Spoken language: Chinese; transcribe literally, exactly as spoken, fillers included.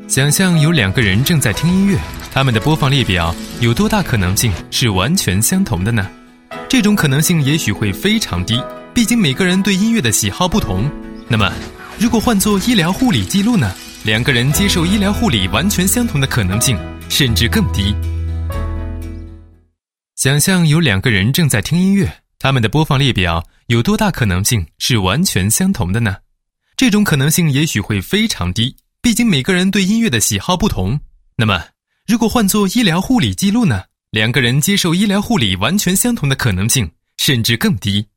想象有两个人正在听音乐，他们的播放列表有多大可能性是完全相同的呢？这种可能性也许会非常低，毕竟每个人对音乐的喜好不同。那么，如果换作医疗护理记录呢？两个人接受医疗护理完全相同的可能性甚至更低。想象有两个人正在听音乐，他们的播放列表有多大可能性是完全相同的呢？这种可能性也许会非常低，毕竟每个人对音乐的喜好不同。那么，如果换作医疗护理记录呢？两个人接受医疗护理完全相同的可能性甚至更低。